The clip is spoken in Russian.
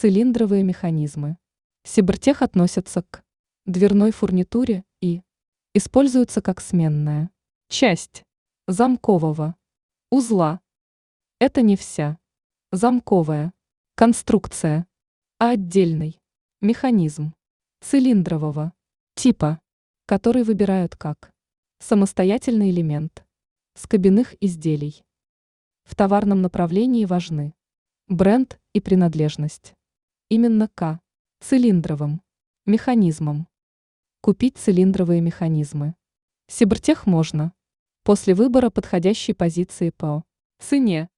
Цилиндровые механизмы. Сибртех относятся к дверной фурнитуре и используются как сменная часть замкового узла. Это не вся замковая конструкция, а отдельный механизм цилиндрового типа, который выбирают как самостоятельный элемент скобяных изделий. В товарном направлении важны бренд и принадлежность. Именно к цилиндровым механизмам. Купить цилиндровые механизмы Сибртех можно после выбора подходящей позиции по цене,